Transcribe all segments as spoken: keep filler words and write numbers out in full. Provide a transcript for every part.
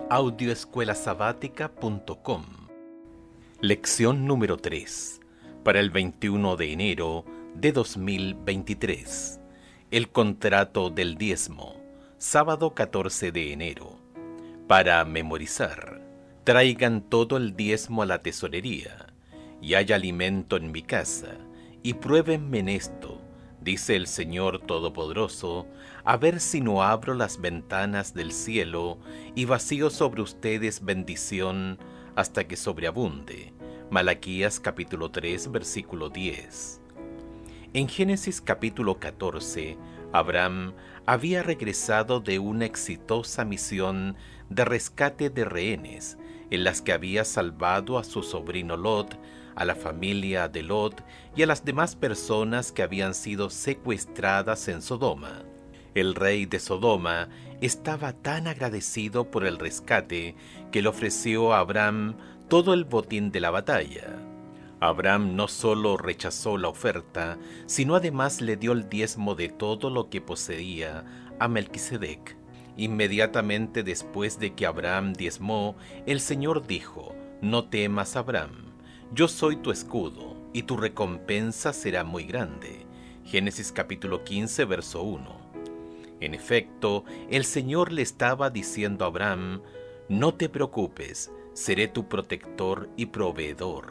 audio escuela sabática punto com. Lección número tres, para el veintiuno de enero de dos mil veintitrés. El contrato del diezmo, sábado catorce de enero. Para memorizar, traigan todo el diezmo a la tesorería, y hay alimento en mi casa, y pruébenme en esto, dice el Señor Todopoderoso, a ver si no abro las ventanas del cielo y vacío sobre ustedes bendición hasta que sobreabunde. Malaquías capítulo tres, versículo diez. En Génesis capítulo catorce, Abraham había regresado de una exitosa misión de rescate de rehenes, en las que había salvado a su sobrino Lot, a la familia de Lot y a las demás personas que habían sido secuestradas en Sodoma. El rey de Sodoma estaba tan agradecido por el rescate que le ofreció a Abraham todo el botín de la batalla. Abraham no solo rechazó la oferta, sino además le dio el diezmo de todo lo que poseía a Melquisedec. Inmediatamente después de que Abraham diezmó, el Señor dijo: «No temas, Abraham, yo soy tu escudo, y tu recompensa será muy grande». Génesis capítulo quince, verso uno. En efecto, el Señor le estaba diciendo a Abraham: «No te preocupes, seré tu protector y proveedor».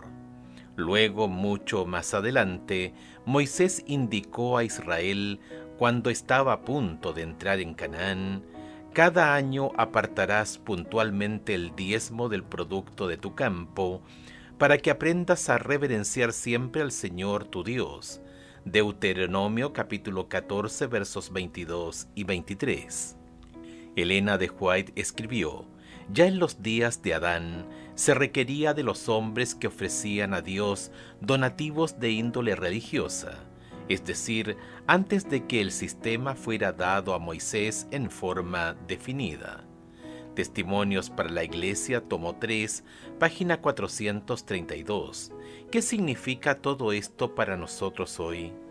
Luego, mucho más adelante, Moisés indicó a Israel, cuando estaba a punto de entrar en Canaán: «Cada año apartarás puntualmente el diezmo del producto de tu campo, para que aprendas a reverenciar siempre al Señor tu Dios». Deuteronomio capítulo catorce, versos veintidós y veintitrés. Elena de White escribió: «Ya en los días de Adán se requería de los hombres que ofrecían a Dios donativos de índole religiosa, es decir, antes de que el sistema fuera dado a Moisés en forma definida». Testimonios para la Iglesia, tomo tres, página cuatrocientos treinta y dos. ¿Qué significa todo esto para nosotros hoy?